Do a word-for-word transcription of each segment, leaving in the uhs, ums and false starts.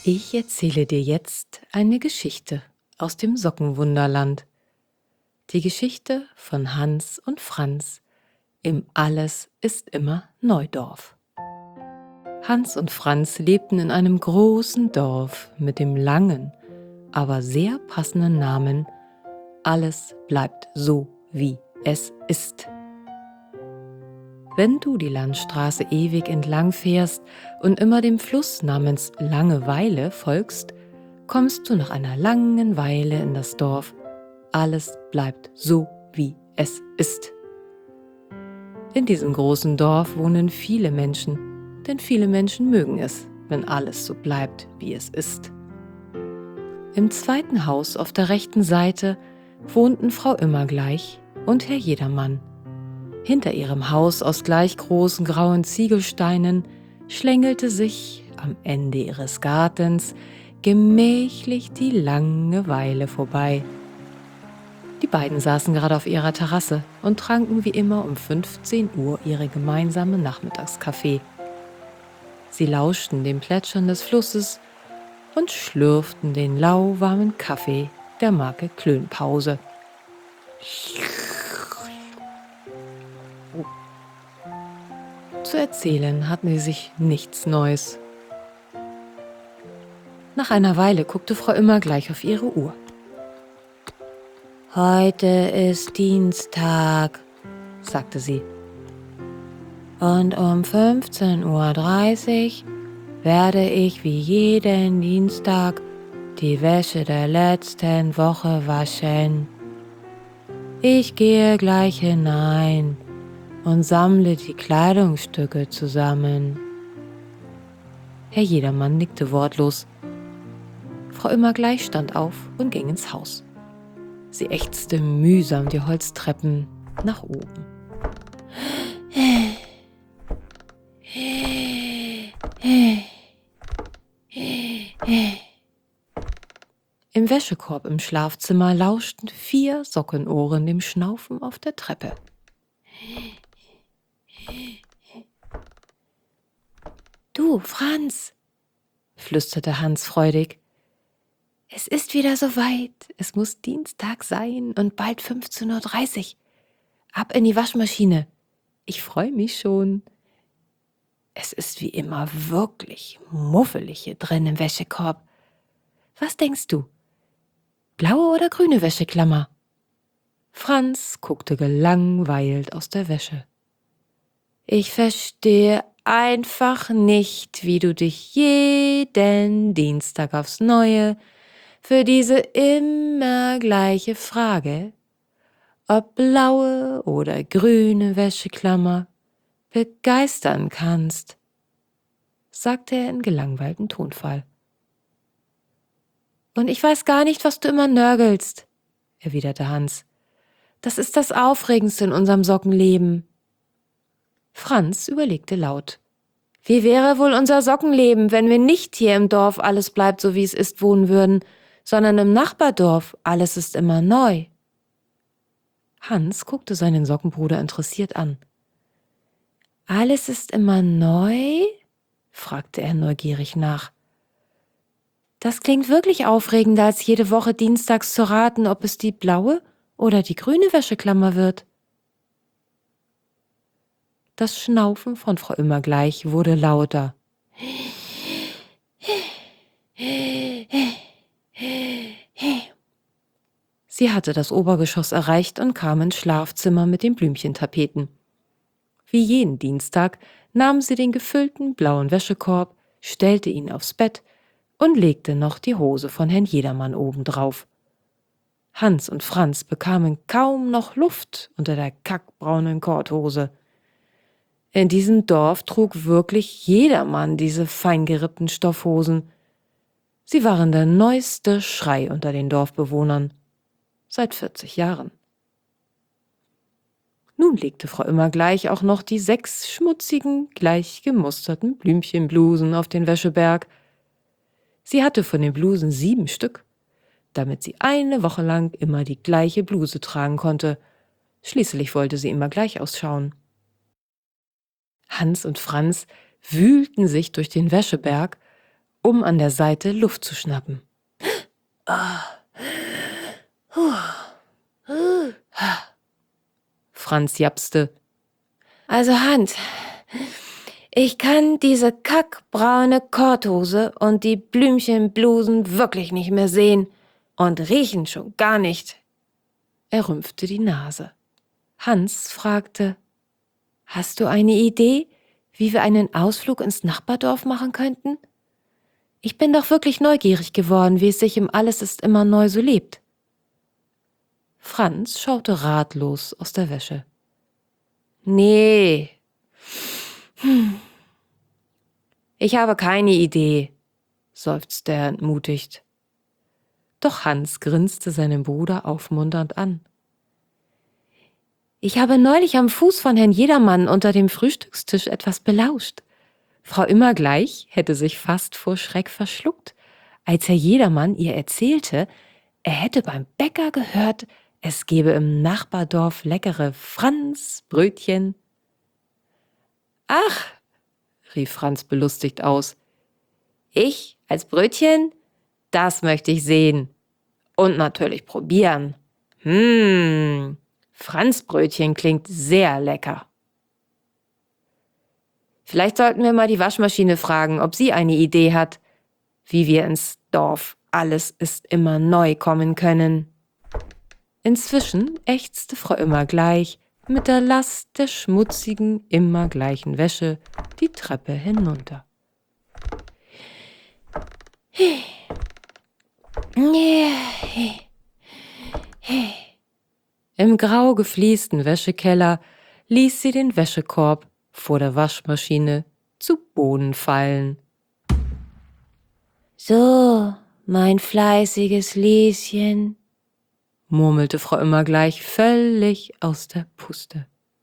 Ich erzähle dir jetzt eine Geschichte aus dem Sockenwunderland. Die Geschichte von Hans und Franz im Alles ist immer Neudorf. Hans und Franz lebten in einem großen Dorf mit dem langen, aber sehr passenden Namen Alles bleibt so, wie es ist. Wenn du die Landstraße ewig entlang fährst und immer dem Fluss namens Langeweile folgst, kommst du nach einer langen Weile in das Dorf. Alles bleibt so, wie es ist. In diesem großen Dorf wohnen viele Menschen, denn viele Menschen mögen es, wenn alles so bleibt, wie es ist. Im zweiten Haus auf der rechten Seite wohnten Frau Immergleich und Herr Jedermann. Hinter ihrem Haus aus gleich großen grauen Ziegelsteinen schlängelte sich am Ende ihres Gartens gemächlich die Langeweile vorbei. Die beiden saßen gerade auf ihrer Terrasse und tranken wie immer um fünfzehn Uhr ihre gemeinsame Nachmittagskaffee. Sie lauschten dem Plätschern des Flusses und schlürften den lauwarmen Kaffee der Marke Klönpause. Zu erzählen hatten sie sich nichts Neues. Nach einer Weile guckte Frau Immergleich auf ihre Uhr. »Heute ist Dienstag«, sagte sie. »Und um fünfzehn Uhr dreißig werde ich wie jeden Dienstag die Wäsche der letzten Woche waschen. Ich gehe gleich hinein und sammle die Kleidungsstücke zusammen.« Herr Jedermann nickte wortlos. Frau Immergleich stand auf und ging ins Haus. Sie ächzte mühsam die Holztreppen nach oben. Im Wäschekorb im Schlafzimmer lauschten vier Sockenohren dem Schnaufen auf der Treppe. »Du, Franz«, flüsterte Hans freudig, »es ist wieder soweit. Es muss Dienstag sein und bald fünfzehn Uhr dreißig. Ab in die Waschmaschine. Ich freue mich schon. Es ist wie immer wirklich muffelig hier drin im Wäschekorb. Was denkst du? Blaue oder grüne Wäscheklammer?« Franz guckte gelangweilt aus der Wäsche. »Ich verstehe einfach nicht, wie du dich jeden Dienstag aufs Neue für diese immer gleiche Frage, ob blaue oder grüne Wäscheklammer, begeistern kannst«, sagte er in gelangweiltem Tonfall. »Und ich weiß gar nicht, was du immer nörgelst«, erwiderte Hans. »Das ist das Aufregendste in unserem Sockenleben.« Franz überlegte laut. »Wie wäre wohl unser Sockenleben, wenn wir nicht hier im Dorf Alles bleibt so wie es ist wohnen würden, sondern im Nachbardorf Alles ist immer neu?« Hans guckte seinen Sockenbruder interessiert an. »Alles ist immer neu?«, fragte er neugierig nach. »Das klingt wirklich aufregender, als jede Woche dienstags zu raten, ob es die blaue oder die grüne Wäscheklammer wird.« Das Schnaufen von Frau Immergleich wurde lauter. Sie hatte das Obergeschoss erreicht und kam ins Schlafzimmer mit den Blümchentapeten. Wie jeden Dienstag nahm sie den gefüllten blauen Wäschekorb, stellte ihn aufs Bett und legte noch die Hose von Herrn Jedermann obendrauf. Hans und Franz bekamen kaum noch Luft unter der kackbraunen Korthose. In diesem Dorf trug wirklich jedermann diese feingerippten Stoffhosen. Sie waren der neueste Schrei unter den Dorfbewohnern. Seit vierzig Jahren. Nun legte Frau Immergleich auch noch die sechs schmutzigen, gleich gemusterten Blümchenblusen auf den Wäscheberg. Sie hatte von den Blusen sieben Stück, damit sie eine Woche lang immer die gleiche Bluse tragen konnte. Schließlich wollte sie immer gleich ausschauen. Hans und Franz wühlten sich durch den Wäscheberg um an der Seite Luft zu schnappen. Franz japste. Also Hans, ich kann diese kackbraune Korthose und die Blümchenblusen wirklich nicht mehr sehen und riechen schon gar nicht. Er rümpfte die Nase. Hans fragte, »Hast du eine Idee, wie wir einen Ausflug ins Nachbardorf machen könnten? Ich bin doch wirklich neugierig geworden, wie es sich im Alles ist immer neu so lebt.« Franz schaute ratlos aus der Wäsche. »Nee, hm. ich habe keine Idee«, seufzte er entmutigt. Doch Hans grinste seinen Bruder aufmunternd an. »Ich habe neulich am Fuß von Herrn Jedermann unter dem Frühstückstisch etwas belauscht.« Frau Immergleich hätte sich fast vor Schreck verschluckt, als Herr Jedermann ihr erzählte, er hätte beim Bäcker gehört, es gebe im Nachbardorf leckere Franzbrötchen. »Ach«, rief Franz belustigt aus, »ich als Brötchen? Das möchte ich sehen. Und natürlich probieren. Hm, Franzbrötchen klingt sehr lecker. Vielleicht sollten wir mal die Waschmaschine fragen, ob sie eine Idee hat, wie wir ins Dorf Alles ist immer neu kommen können.« Inzwischen ächzte Frau Immergleich mit der Last der schmutzigen, immer gleichen Wäsche die Treppe hinunter. Im grau gefliesten Wäschekeller ließ sie den Wäschekorb vor der Waschmaschine zu Boden fallen. »So, mein fleißiges Lieschen«, murmelte Frau Immergleich völlig aus der Puste.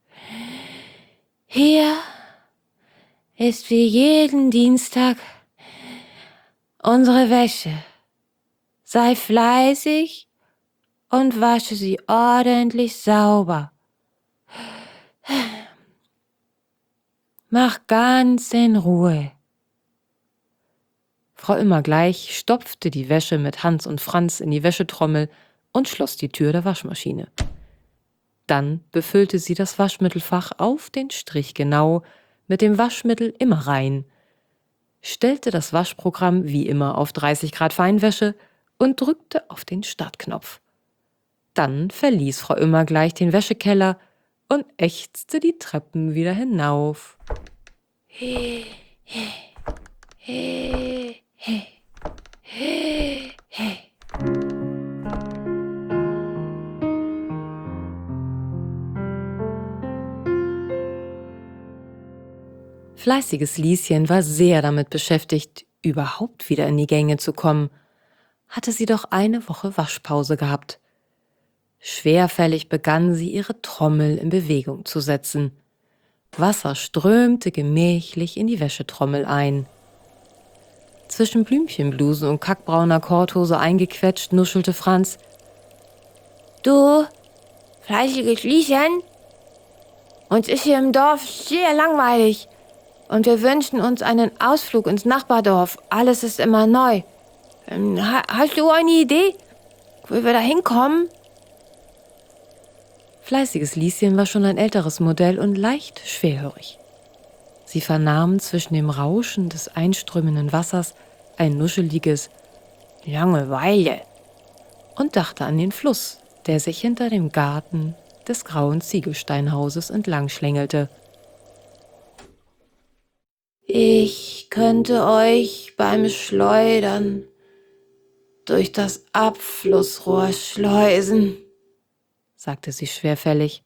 »Hier ist wie jeden Dienstag unsere Wäsche. Sei fleißig und wasche sie ordentlich sauber. Mach ganz in Ruhe.« Frau Immergleich stopfte die Wäsche mit Hans und Franz in die Wäschetrommel und schloss die Tür der Waschmaschine. Dann befüllte sie das Waschmittelfach auf den Strich genau mit dem Waschmittel immer rein, stellte das Waschprogramm wie immer auf dreißig Grad Feinwäsche und drückte auf den Startknopf. Dann verließ Frau Immergleich den Wäschekeller und ächzte die Treppen wieder hinauf. He, he, he, he, he, he. Fleißiges Lieschen war sehr damit beschäftigt, überhaupt wieder in die Gänge zu kommen, hatte sie doch eine Woche Waschpause gehabt. Schwerfällig begann sie, ihre Trommel in Bewegung zu setzen. Wasser strömte gemächlich in die Wäschetrommel ein. Zwischen Blümchenblusen und kackbrauner Korthose eingequetscht, nuschelte Franz. »Du, fleißiges Lieschen, uns ist hier im Dorf sehr langweilig und wir wünschen uns einen Ausflug ins Nachbardorf. Alles ist immer neu. Ha, hast du eine Idee, wo wir da hinkommen?« Fleißiges Lieschen war schon ein älteres Modell und leicht schwerhörig. Sie vernahm zwischen dem Rauschen des einströmenden Wassers ein nuscheliges »Langeweile« und dachte an den Fluss, der sich hinter dem Garten des grauen Ziegelsteinhauses entlang schlängelte. »Ich könnte euch beim Schleudern durch das Abflussrohr schleusen«, sagte sie schwerfällig.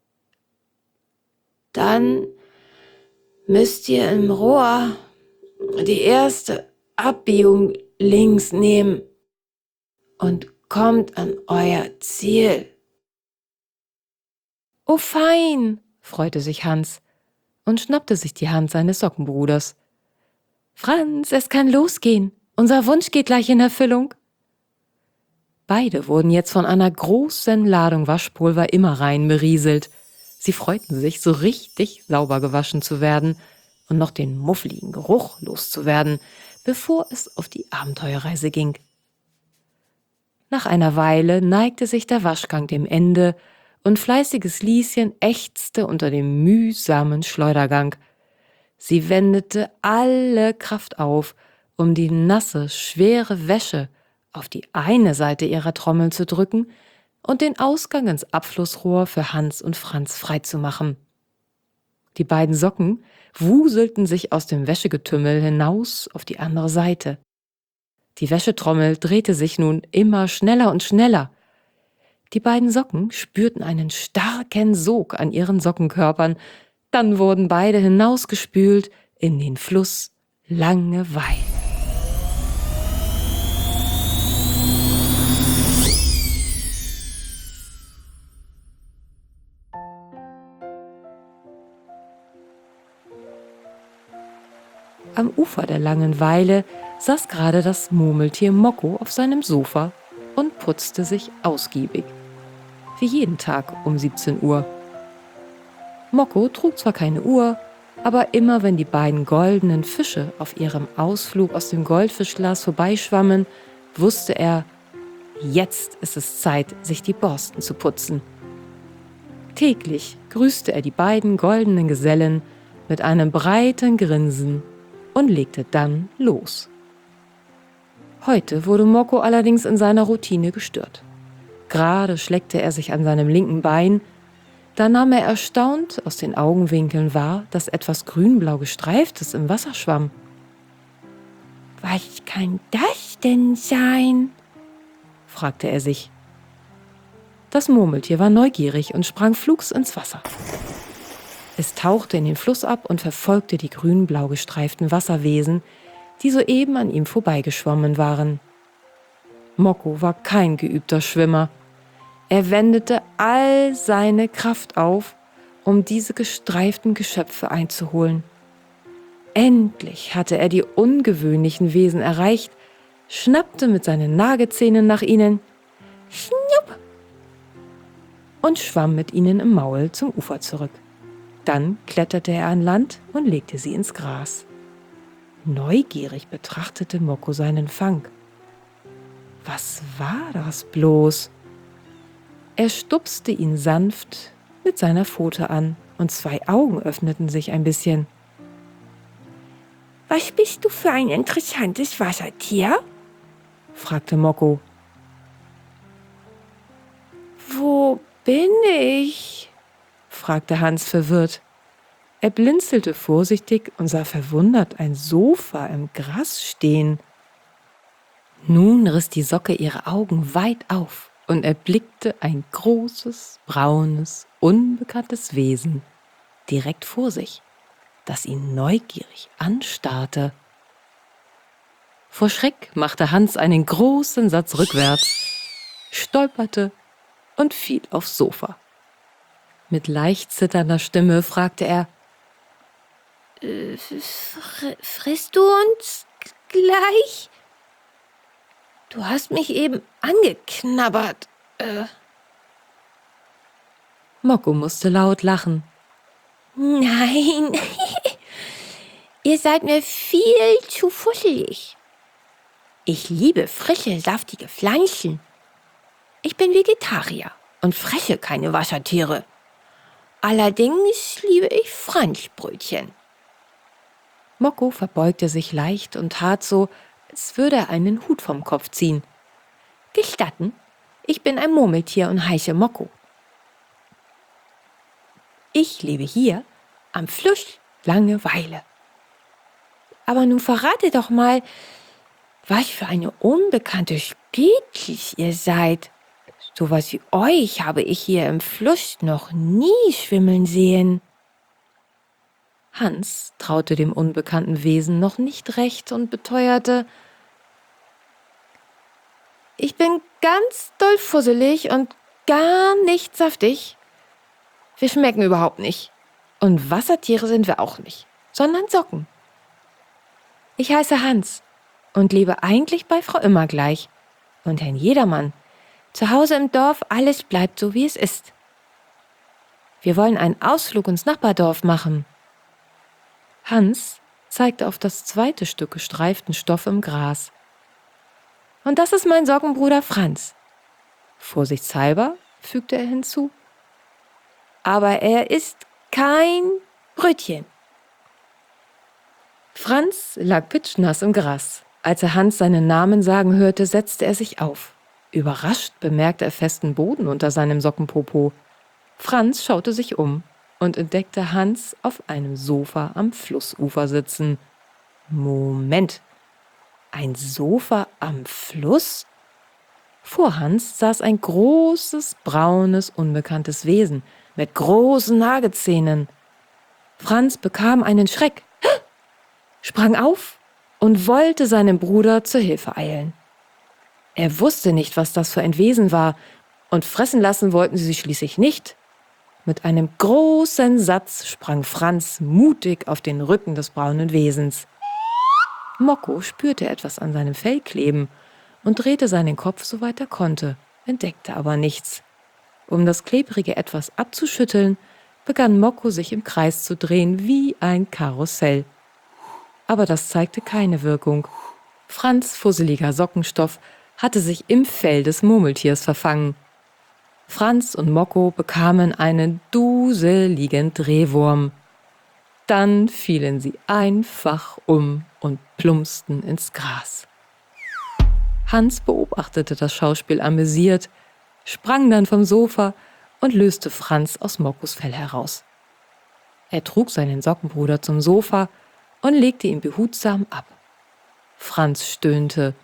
»Dann müsst ihr im Rohr die erste Abbiegung links nehmen und kommt an euer Ziel.« »Oh fein«, freute sich Hans und schnappte sich die Hand seines Sockenbruders. »Franz, es kann losgehen. Unser Wunsch geht gleich in Erfüllung.« Beide wurden jetzt von einer großen Ladung Waschpulver immer rein berieselt. Sie freuten sich, so richtig sauber gewaschen zu werden, und noch den muffligen Geruch loszuwerden, bevor es auf die Abenteuerreise ging. Nach einer Weile neigte sich der Waschgang dem Ende und fleißiges Lieschen ächzte unter dem mühsamen Schleudergang. Sie wendete alle Kraft auf, um die nasse, schwere Wäsche auf die eine Seite ihrer Trommel zu drücken und den Ausgang ins Abflussrohr für Hans und Franz freizumachen. Die beiden Socken wuselten sich aus dem Wäschegetümmel hinaus auf die andere Seite. Die Wäschetrommel drehte sich nun immer schneller und schneller. Die beiden Socken spürten einen starken Sog an ihren Sockenkörpern. Dann wurden beide hinausgespült in den Fluss Langeweile. Am Ufer der Langeweile saß gerade das Murmeltier Mokko auf seinem Sofa und putzte sich ausgiebig. Wie jeden Tag um siebzehn Uhr. Mokko trug zwar keine Uhr, aber immer wenn die beiden goldenen Fische auf ihrem Ausflug aus dem Goldfischglas vorbeischwammen, wusste er, jetzt ist es Zeit, sich die Borsten zu putzen. Täglich grüßte er die beiden goldenen Gesellen mit einem breiten Grinsen und legte dann los. Heute wurde Mokko allerdings in seiner Routine gestört. Gerade schleckte er sich an seinem linken Bein, da nahm er erstaunt aus den Augenwinkeln wahr, dass etwas grünblau gestreiftes im Wasser schwamm. »Was kann das denn sein?« fragte er sich. Das Murmeltier war neugierig und sprang flugs ins Wasser. Es tauchte in den Fluss ab und verfolgte die grün-blau gestreiften Wasserwesen, die soeben an ihm vorbeigeschwommen waren. Mokko war kein geübter Schwimmer. Er wendete all seine Kraft auf, um diese gestreiften Geschöpfe einzuholen. Endlich hatte er die ungewöhnlichen Wesen erreicht, schnappte mit seinen Nagezähnen nach ihnen, schnupp, und schwamm mit ihnen im Maul zum Ufer zurück. Dann kletterte er an Land und legte sie ins Gras. Neugierig betrachtete Mokko seinen Fang. Was war das bloß? Er stupste ihn sanft mit seiner Pfote an und zwei Augen öffneten sich ein bisschen. »Was bist du für ein interessantes Wassertier?« fragte Mokko. »Wo bin ich?« fragte Hans verwirrt. Er blinzelte vorsichtig und sah verwundert ein Sofa im Gras stehen. Nun riss die Socke ihre Augen weit auf und erblickte ein großes, braunes, unbekanntes Wesen direkt vor sich, das ihn neugierig anstarrte. Vor Schreck machte Hans einen großen Satz rückwärts, stolperte und fiel aufs Sofa. Mit leicht zitternder Stimme fragte er, äh, fr- »Frisst du uns gleich? Du hast mich eben angeknabbert.« Äh. Mokko musste laut lachen. »Nein, ihr seid mir viel zu fusselig. Ich liebe frische, saftige Pflanzen. Ich bin Vegetarier und fresse keine Wassertiere. Allerdings liebe ich Franzbrötchen.« Mokko verbeugte sich leicht und tat so, als würde er einen Hut vom Kopf ziehen. »Gestatten, ich bin ein Murmeltier und heiße Mokko. Ich lebe hier am Fluss Langeweile. Aber nun verrate doch mal, was für eine unbekannte Spezies ihr seid. So was wie euch habe ich hier im Fluss noch nie schwimmen sehen.« Hans traute dem unbekannten Wesen noch nicht recht und beteuerte, »Ich bin ganz doll fusselig und gar nicht saftig. Wir schmecken überhaupt nicht. Und Wassertiere sind wir auch nicht, sondern Socken. Ich heiße Hans und lebe eigentlich bei Frau Immergleich und Herrn Jedermann. Zu Hause im Dorf, alles bleibt so, wie es ist. Wir wollen einen Ausflug ins Nachbardorf machen.« Hans zeigte auf das zweite Stück gestreiften Stoff im Gras. Und das ist mein Sockenbruder Franz. Vorsichtshalber fügte er hinzu. Aber er ist kein Brötchen. Franz lag pitschnass im Gras. Als er Hans seinen Namen sagen hörte, setzte er sich auf. Überrascht bemerkte er festen Boden unter seinem Sockenpopo. Franz schaute sich um und entdeckte Hans auf einem Sofa am Flussufer sitzen. Moment, ein Sofa am Fluss? Vor Hans saß ein großes, braunes, unbekanntes Wesen mit großen Nagezähnen. Franz bekam einen Schreck, sprang auf und wollte seinem Bruder zur Hilfe eilen. Er wusste nicht, was das für ein Wesen war, und fressen lassen wollten sie sich schließlich nicht. Mit einem großen Satz sprang Franz mutig auf den Rücken des braunen Wesens. Mocko spürte etwas an seinem Fell kleben und drehte seinen Kopf, soweit er konnte, entdeckte aber nichts. Um das klebrige Etwas abzuschütteln, begann Mocko sich im Kreis zu drehen wie ein Karussell. Aber das zeigte keine Wirkung. Franz' fusseliger Sockenstoff hatte sich im Fell des Murmeltiers verfangen. Franz und Mocko bekamen einen duseligen Drehwurm. Dann fielen sie einfach um und plumpsten ins Gras. Hans beobachtete das Schauspiel amüsiert, sprang dann vom Sofa und löste Franz aus Mockos Fell heraus. Er trug seinen Sockenbruder zum Sofa und legte ihn behutsam ab. Franz stöhnte.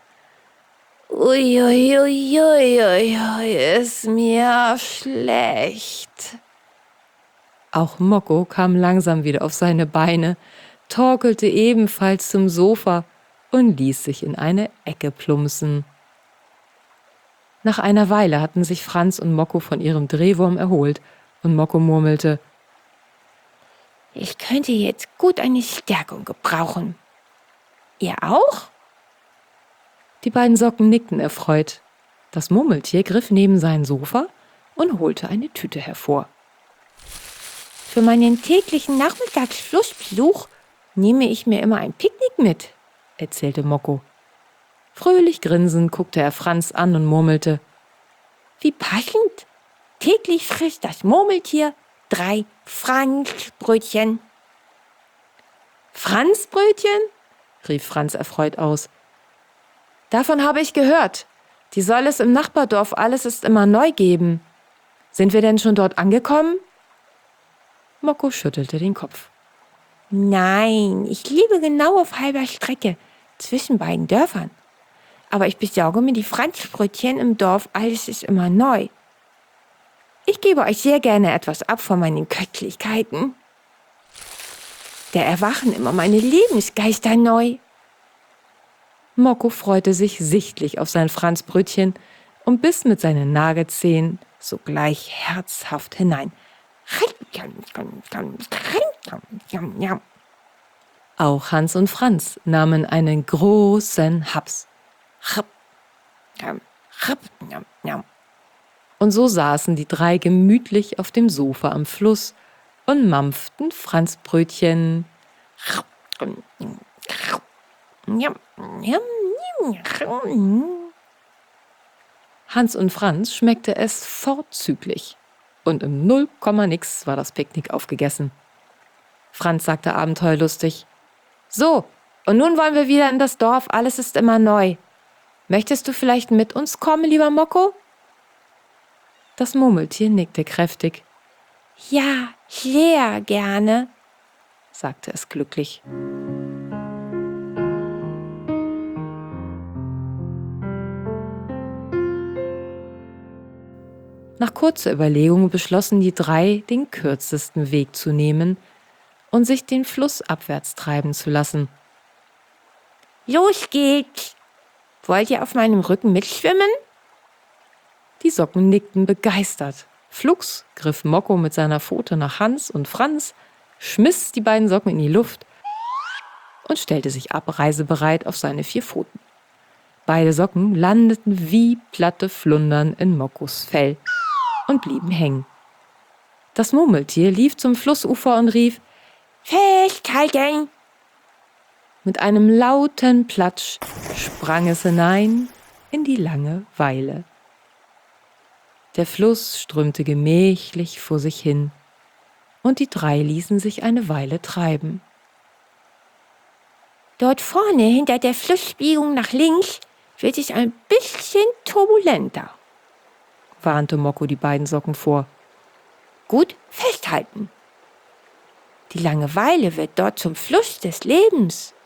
Uiuiuiui, ui, ui, ui, ist mir schlecht. Auch Mocko kam langsam wieder auf seine Beine, torkelte ebenfalls zum Sofa und ließ sich in eine Ecke plumpsen. Nach einer Weile hatten sich Franz und Mocko von ihrem Drehwurm erholt und Mocko murmelte: Ich könnte jetzt gut eine Stärkung gebrauchen. Ihr auch? Die beiden Socken nickten erfreut. Das Murmeltier griff neben sein Sofa und holte eine Tüte hervor. Für meinen täglichen Nachmittagsflussbesuch nehme ich mir immer ein Picknick mit, erzählte Mocko. Fröhlich grinsend guckte er Franz an und murmelte: Wie passend! Täglich frisst das Murmeltier drei Franzbrötchen. Franzbrötchen? Rief Franz erfreut aus. Davon habe ich gehört. Die soll es im Nachbardorf Alles ist immer neu geben. Sind wir denn schon dort angekommen? Mocko schüttelte den Kopf. Nein, ich lebe genau auf halber Strecke zwischen beiden Dörfern. Aber ich besorge mir die Franzbrötchen im Dorf Alles ist immer neu. Ich gebe euch sehr gerne etwas ab von meinen Köstlichkeiten. Da erwachen immer meine Lebensgeister neu. Mocko freute sich sichtlich auf sein Franzbrötchen und biss mit seinen Nagelzähnen sogleich herzhaft hinein. Auch Hans und Franz nahmen einen großen Haps. Und so saßen die drei gemütlich auf dem Sofa am Fluss und mampften Franzbrötchen. Hans und Franz schmeckte es vorzüglich. Und im Null Komma nix war das Picknick aufgegessen. Franz sagte abenteuerlustig: So, und nun wollen wir wieder in das Dorf, alles ist immer neu. Möchtest du vielleicht mit uns kommen, lieber Mocko? Das Murmeltier nickte kräftig. Ja, sehr gerne, sagte es glücklich. Nach kurzer Überlegung beschlossen die drei, den kürzesten Weg zu nehmen und sich den Fluss abwärts treiben zu lassen. Los geht's! Wollt ihr auf meinem Rücken mitschwimmen? Die Socken nickten begeistert. Flugs griff Mocko mit seiner Pfote nach Hans und Franz, schmiss die beiden Socken in die Luft und stellte sich abreisebereit auf seine vier Pfoten. Beide Socken landeten wie platte Flundern in Mockos Fell und blieben hängen. Das Murmeltier lief zum Flussufer und rief: Festhalten! Mit einem lauten Platsch sprang es hinein in die lange Weile. Der Fluss strömte gemächlich vor sich hin, und die drei ließen sich eine Weile treiben. Dort vorne, hinter der Flussbiegung nach links, wird es ein bisschen turbulenter, warnte Mokko die beiden Socken vor. Gut festhalten. Die Langeweile wird dort zum Fluss des Lebens.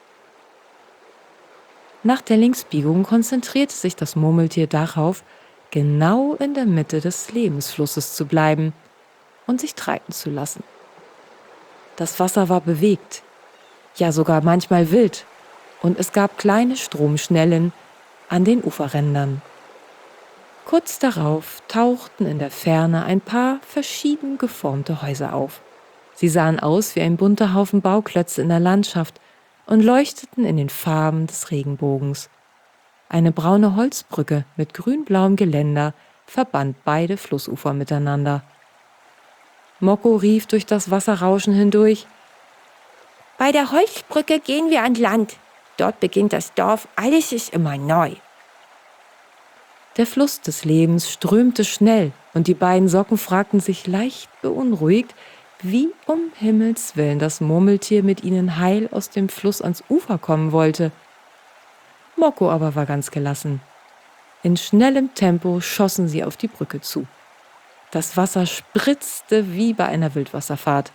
Nach der Linksbiegung konzentrierte sich das Murmeltier darauf, genau in der Mitte des Lebensflusses zu bleiben und sich treiben zu lassen. Das Wasser war bewegt, ja sogar manchmal wild, und es gab kleine Stromschnellen an den Uferrändern. Kurz darauf tauchten in der Ferne ein paar verschieden geformte Häuser auf. Sie sahen aus wie ein bunter Haufen Bauklötze in der Landschaft und leuchteten in den Farben des Regenbogens. Eine braune Holzbrücke mit grünblauem Geländer verband beide Flussufer miteinander. Mokko rief durch das Wasserrauschen hindurch: Bei der Holzbrücke gehen wir an Land. Dort beginnt das Dorf, alles ist immer neu. Der Fluss des Lebens strömte schnell, und die beiden Socken fragten sich leicht beunruhigt, wie um Himmels willen das Murmeltier mit ihnen heil aus dem Fluss ans Ufer kommen wollte. Mokko aber war ganz gelassen. In schnellem Tempo schossen sie auf die Brücke zu. Das Wasser spritzte wie bei einer Wildwasserfahrt.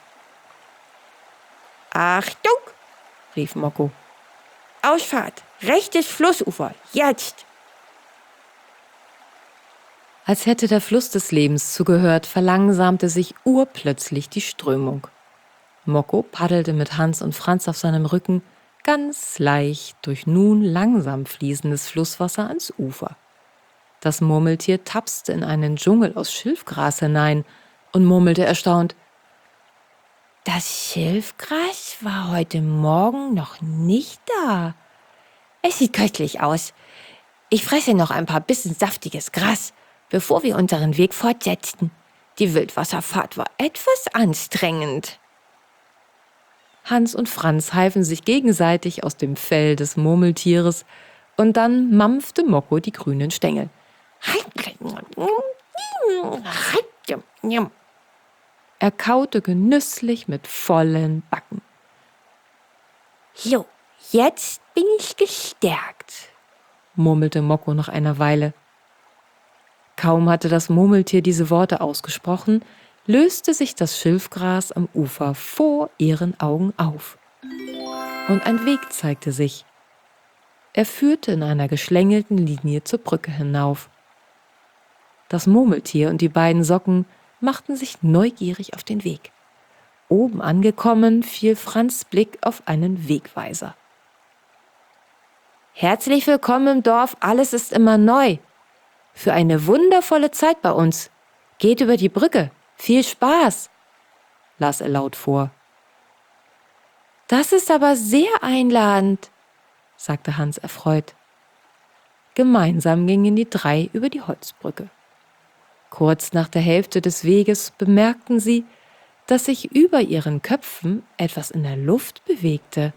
Achtung, rief Mokko. Ausfahrt, rechtes Flussufer, jetzt! Als hätte der Fluss des Lebens zugehört, verlangsamte sich urplötzlich die Strömung. Mokko paddelte mit Hans und Franz auf seinem Rücken ganz leicht durch nun langsam fließendes Flusswasser ans Ufer. Das Murmeltier tapste in einen Dschungel aus Schilfgras hinein und murmelte erstaunt: Das Schilfgras war heute Morgen noch nicht da. Es sieht köstlich aus. Ich fresse noch ein paar Bissen saftiges Gras, bevor wir unseren Weg fortsetzten. Die Wildwasserfahrt war etwas anstrengend. Hans und Franz halfen sich gegenseitig aus dem Fell des Murmeltieres, und dann mampfte Mokko die grünen Stängel. Er kaute genüsslich mit vollen Backen. So, jetzt bin ich gestärkt, murmelte Mokko nach einer Weile. Kaum hatte das Murmeltier diese Worte ausgesprochen, löste sich das Schilfgras am Ufer vor ihren Augen auf. Und ein Weg zeigte sich. Er führte in einer geschlängelten Linie zur Brücke hinauf. Das Murmeltier und die beiden Socken machten sich neugierig auf den Weg. Oben angekommen, fiel Franz' Blick auf einen Wegweiser. Herzlich willkommen im Dorf, alles ist immer neu. Für eine wundervolle Zeit bei uns. Geht über die Brücke. Viel Spaß, las er laut vor. Das ist aber sehr einladend, sagte Hans erfreut. Gemeinsam gingen die drei über die Holzbrücke. Kurz nach der Hälfte des Weges bemerkten sie, dass sich über ihren Köpfen etwas in der Luft bewegte.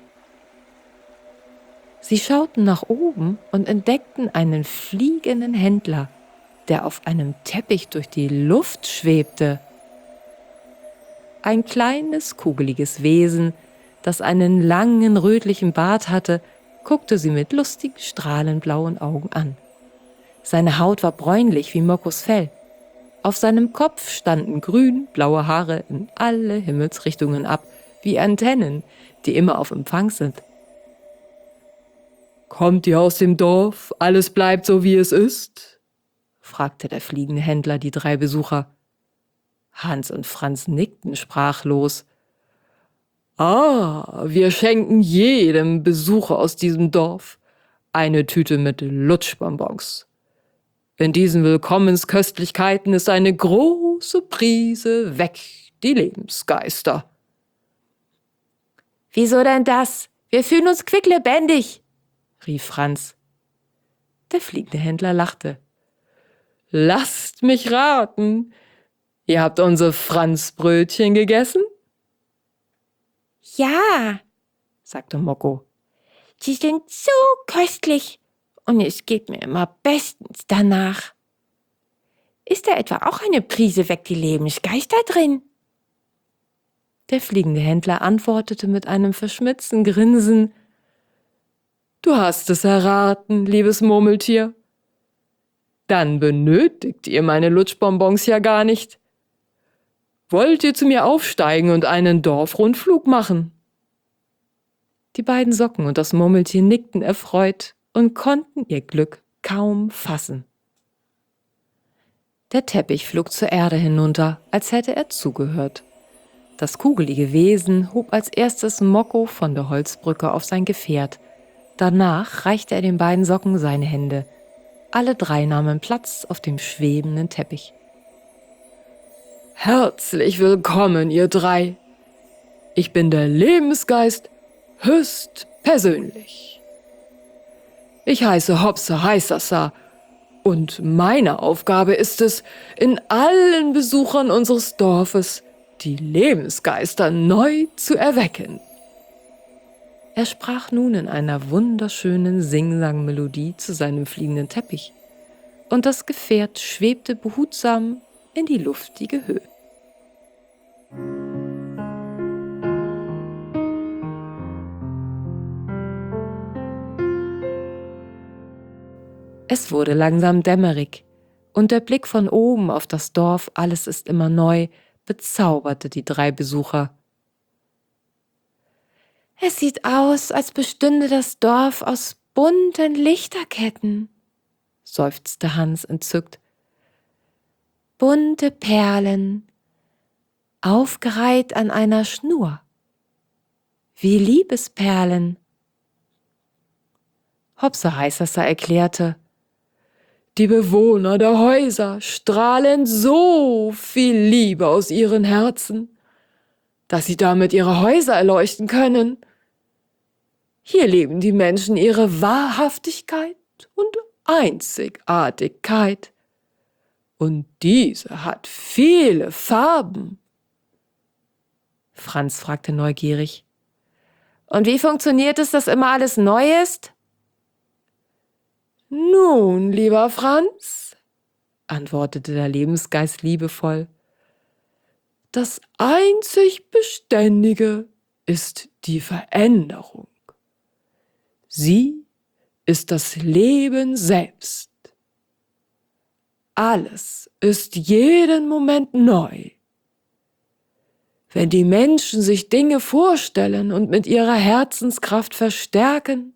Sie schauten nach oben und entdeckten einen fliegenden Händler, der auf einem Teppich durch die Luft schwebte. Ein kleines, kugeliges Wesen, das einen langen, rötlichen Bart hatte, guckte sie mit lustigen, strahlend blauen Augen an. Seine Haut war bräunlich wie Mokkos Fell. Auf seinem Kopf standen grün-blaue Haare in alle Himmelsrichtungen ab, wie Antennen, die immer auf Empfang sind. »Kommt ihr aus dem Dorf? Alles bleibt so, wie es ist?« fragte der fliegende Händler die drei Besucher. Hans und Franz nickten sprachlos. »Ah, wir schenken jedem Besucher aus diesem Dorf eine Tüte mit Lutschbonbons. In diesen Willkommensköstlichkeiten ist eine große Prise weg die Lebensgeister.« »Wieso denn das? Wir fühlen uns quicklebendig«, rief Franz. Der fliegende Händler lachte. »Lasst mich raten, ihr habt unsere Franzbrötchen gegessen?« Ja, sagte Mokko. sie sind so köstlich und es geht mir immer bestens danach. Ist da etwa auch eine Prise weg die Lebensgeister drin? Der fliegende Händler antwortete mit einem verschmitzten Grinsen: Du hast es erraten, liebes Murmeltier. Dann benötigt ihr meine Lutschbonbons ja gar nicht. Wollt ihr zu mir aufsteigen und einen Dorfrundflug machen? Die beiden Socken und das Murmeltier nickten erfreut und konnten ihr Glück kaum fassen. Der Teppich flog zur Erde hinunter, als hätte er zugehört. Das kugelige Wesen hob als erstes Mokko von der Holzbrücke auf sein Gefährt. Danach reichte er den beiden Socken seine Hände. Alle drei nahmen Platz auf dem schwebenden Teppich. Herzlich willkommen, ihr drei. Ich bin der Lebensgeist höchst persönlich. Ich heiße Hopsa Heißasa und meine Aufgabe ist es, in allen Besuchern unseres Dorfes die Lebensgeister neu zu erwecken. Er sprach nun in einer wunderschönen Singsang-Melodie zu seinem fliegenden Teppich, und das Gefährt schwebte behutsam in die luftige Höhe. Es wurde langsam dämmerig, und der Blick von oben auf das Dorf Alles ist immer neu bezauberte die drei Besucher. Es sieht aus, als bestünde das Dorf aus bunten Lichterketten, seufzte Hans entzückt. Bunte Perlen, aufgereiht an einer Schnur, wie Liebesperlen. Hopsa Heißasa erklärte: Die Bewohner der Häuser strahlen so viel Liebe aus ihren Herzen, dass sie damit ihre Häuser erleuchten können. Hier leben die Menschen ihre Wahrhaftigkeit und Einzigartigkeit. Und diese hat viele Farben. Franz fragte neugierig: Und wie funktioniert es, dass immer alles neu ist? Nun, lieber Franz, antwortete der Lebensgeist liebevoll, das einzig Beständige ist die Veränderung. Sie ist das Leben selbst. Alles ist jeden Moment neu. Wenn die Menschen sich Dinge vorstellen und mit ihrer Herzenskraft verstärken,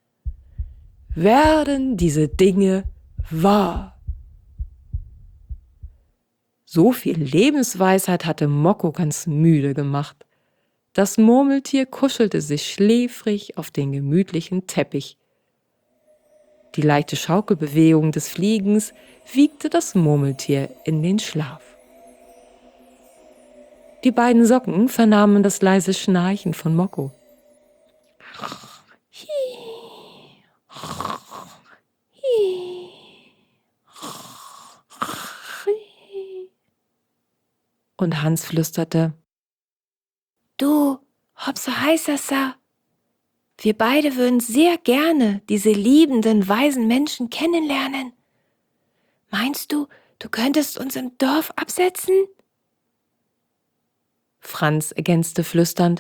werden diese Dinge wahr. So viel Lebensweisheit hatte Mokko ganz müde gemacht. Das Murmeltier kuschelte sich schläfrig auf den gemütlichen Teppich. Die leichte Schaukelbewegung des Fliegens wiegte das Murmeltier in den Schlaf. Die beiden Socken vernahmen das leise Schnarchen von Mokko. Und Hans flüsterte: Du, Hopsa Heißasa, wir beide würden sehr gerne diese liebenden, weisen Menschen kennenlernen. Meinst du, du könntest uns im Dorf absetzen? Franz ergänzte flüsternd: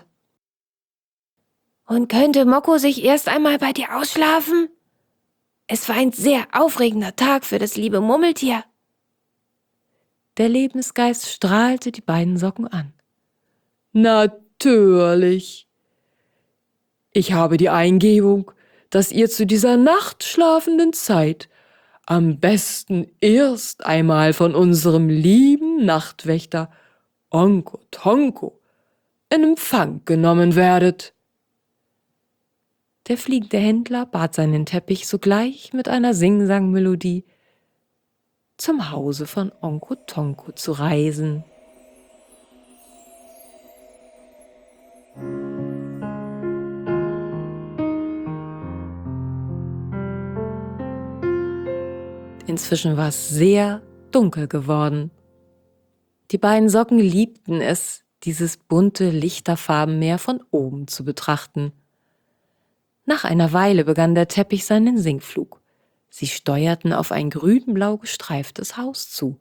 Und könnte Mokko sich erst einmal bei dir ausschlafen? Es war ein sehr aufregender Tag für das liebe Murmeltier. Der Lebensgeist strahlte die beiden Socken an. Natürlich. Ich habe die Eingebung, dass ihr zu dieser nachtschlafenden Zeit am besten erst einmal von unserem lieben Nachtwächter Onko Tonko in Empfang genommen werdet. Der fliegende Händler bat seinen Teppich sogleich mit einer Singsang-Melodie zum Hause von Onko Tonko zu reisen. Inzwischen war es sehr dunkel geworden. Die beiden Socken liebten es, dieses bunte Lichterfarbenmeer von oben zu betrachten. Nach einer Weile begann der Teppich seinen Sinkflug. Sie steuerten auf ein grün-blau gestreiftes Haus zu.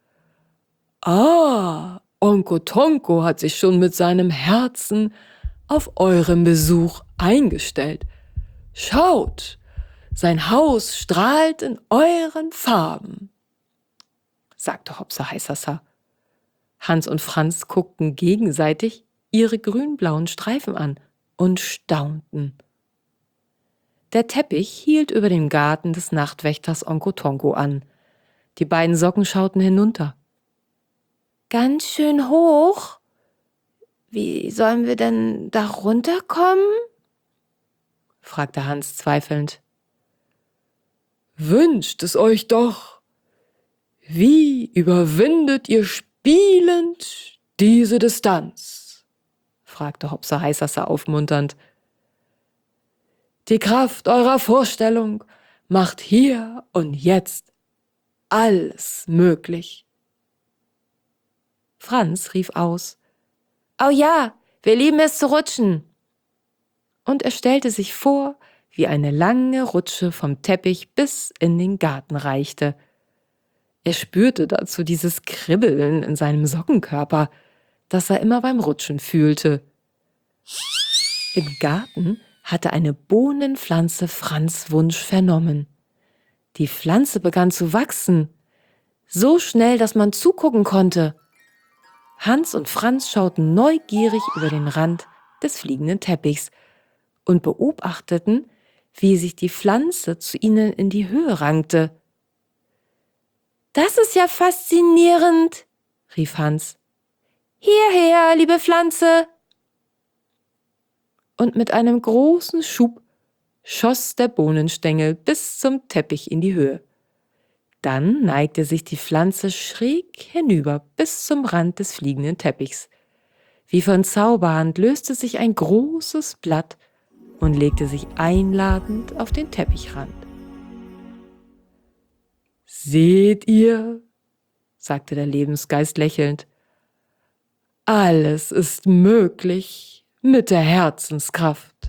»Ah, Onkel Tonko hat sich schon mit seinem Herzen auf euren Besuch eingestellt. Schaut, sein Haus strahlt in euren Farben«, sagte Hopsa Heißasa. Hans und Franz guckten gegenseitig ihre grün-blauen Streifen an und staunten. Der Teppich hielt über dem Garten des Nachtwächters Onkel Tonko an. Die beiden Socken schauten hinunter. »Ganz schön hoch. Wie sollen wir denn da runterkommen?« fragte Hans zweifelnd. »Wünscht es euch doch. Wie überwindet ihr spielend diese Distanz?« fragte Hopsa Heißasa aufmunternd. »Die Kraft eurer Vorstellung macht hier und jetzt alles möglich.« Franz rief aus: »Oh ja, wir lieben es zu rutschen!« Und er stellte sich vor, wie eine lange Rutsche vom Teppich bis in den Garten reichte. Er spürte dazu dieses Kribbeln in seinem Sockenkörper, das er immer beim Rutschen fühlte. Im Garten hatte eine Bohnenpflanze Franz' Wunsch vernommen. Die Pflanze begann zu wachsen, so schnell, dass man zugucken konnte. Hans und Franz schauten neugierig über den Rand des fliegenden Teppichs und beobachteten, wie sich die Pflanze zu ihnen in die Höhe rankte. »Das ist ja faszinierend«, rief Hans. »Hierher, liebe Pflanze!« Und mit einem großen Schub schoss der Bohnenstängel bis zum Teppich in die Höhe. Dann neigte sich die Pflanze schräg hinüber bis zum Rand des fliegenden Teppichs. Wie von Zauberhand löste sich ein großes Blatt und legte sich einladend auf den Teppichrand. »Seht ihr«, sagte der Lebensgeist lächelnd, »alles ist möglich mit der Herzenskraft.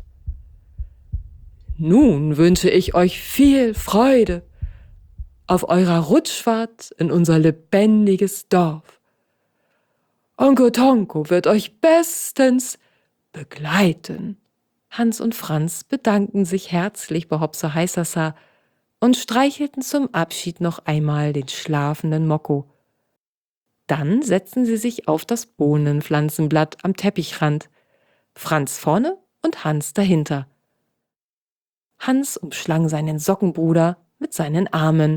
Nun wünsche ich euch viel Freude auf eurer Rutschfahrt in unser lebendiges Dorf. Onkel Tonko wird euch bestens begleiten.« Hans und Franz bedankten sich herzlich bei Hopsa Heißasa und streichelten zum Abschied noch einmal den schlafenden Mokko. Dann setzten sie sich auf das Bohnenpflanzenblatt am Teppichrand, Franz vorne und Hans dahinter. Hans umschlang seinen Sockenbruder mit seinen Armen.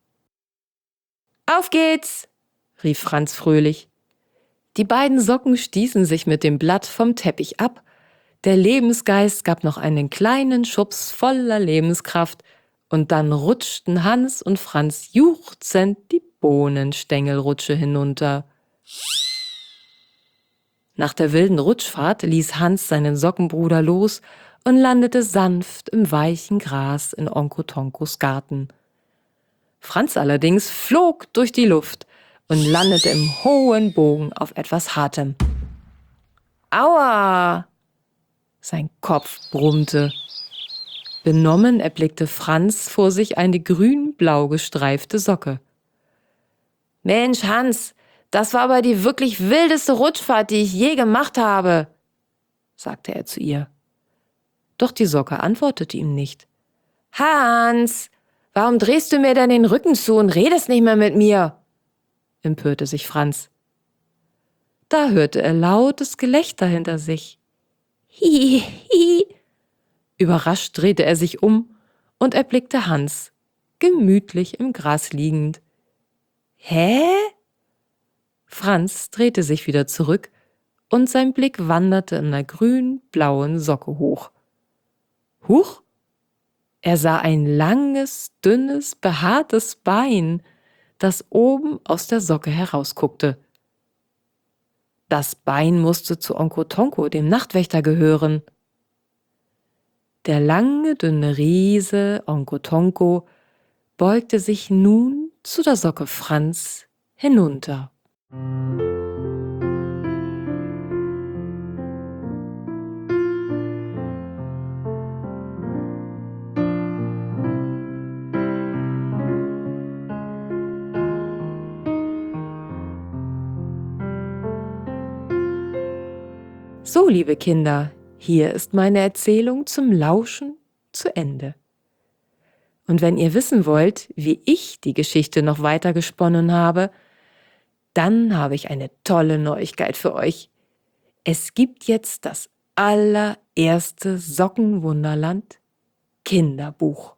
»Auf geht's«, rief Franz fröhlich. Die beiden Socken stießen sich mit dem Blatt vom Teppich ab. Der Lebensgeist gab noch einen kleinen Schubs voller Lebenskraft, und dann rutschten Hans und Franz juchzend die Bohnenstängelrutsche hinunter. Nach der wilden Rutschfahrt ließ Hans seinen Sockenbruder los und landete sanft im weichen Gras in Onkel Tonkos Garten. Franz allerdings flog durch die Luft und landete im hohen Bogen auf etwas Hartem. »Aua!« Sein Kopf brummte. Benommen erblickte Franz vor sich eine grün-blau gestreifte Socke. »Mensch, Hans, das war aber die wirklich wildeste Rutschfahrt, die ich je gemacht habe«, sagte er zu ihr. Doch die Socke antwortete ihm nicht. »Hans, warum drehst du mir denn den Rücken zu und redest nicht mehr mit mir?«, empörte sich Franz. Da hörte er lautes Gelächter hinter sich. »Hi, hi.« Überrascht drehte er sich um und erblickte Hans, gemütlich im Gras liegend. »Hä?« Franz drehte sich wieder zurück und sein Blick wanderte in der grün-blauen Socke hoch. Huch! Er sah ein langes, dünnes, behaartes Bein, das oben aus der Socke herausguckte. Das Bein musste zu Onkel Tonko, dem Nachtwächter, gehören. Der lange, dünne Riese, Onkel Tonko, beugte sich nun zu der Socke Franz hinunter. So, liebe Kinder, hier ist meine Erzählung zum Lauschen zu Ende. Und wenn ihr wissen wollt, wie ich die Geschichte noch weiter gesponnen habe, dann habe ich eine tolle Neuigkeit für euch. Es gibt jetzt das allererste Sockenwunderland Kinderbuch.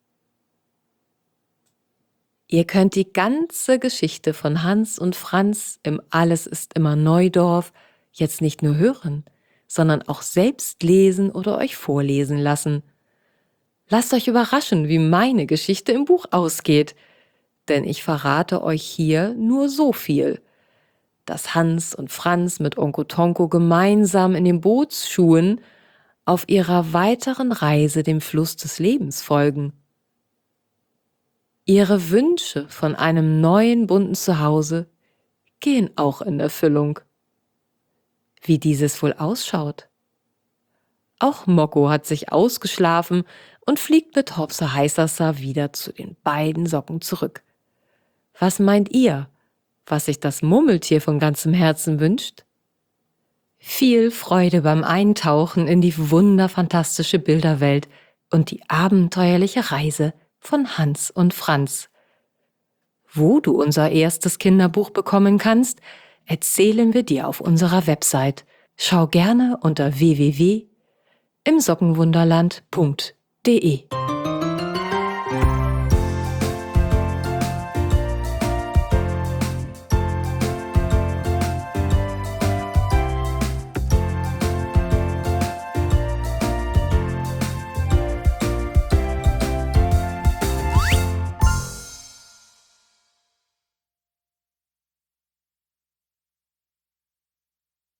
Ihr könnt die ganze Geschichte von Hans und Franz im Alles ist immer Neudorf jetzt nicht nur hören, sondern auch selbst lesen oder euch vorlesen lassen. Lasst euch überraschen, wie meine Geschichte im Buch ausgeht, denn ich verrate euch hier nur so viel, dass Hans und Franz mit Onkel Tonko gemeinsam in den Bootsschuhen auf ihrer weiteren Reise dem Fluss des Lebens folgen. Ihre Wünsche von einem neuen bunten Zuhause gehen auch in Erfüllung. Wie dieses wohl ausschaut? Auch Mokko hat sich ausgeschlafen und fliegt mit Hopsa Heißasa wieder zu den beiden Socken zurück. Was meint ihr, was sich das Murmeltier von ganzem Herzen wünscht? Viel Freude beim Eintauchen in die wunderfantastische Bilderwelt und die abenteuerliche Reise von Hans und Franz. Wo du unser erstes Kinderbuch bekommen kannst, erzählen wir dir auf unserer Website. Schau gerne unter w w w punkt im sockenwunderland punkt de.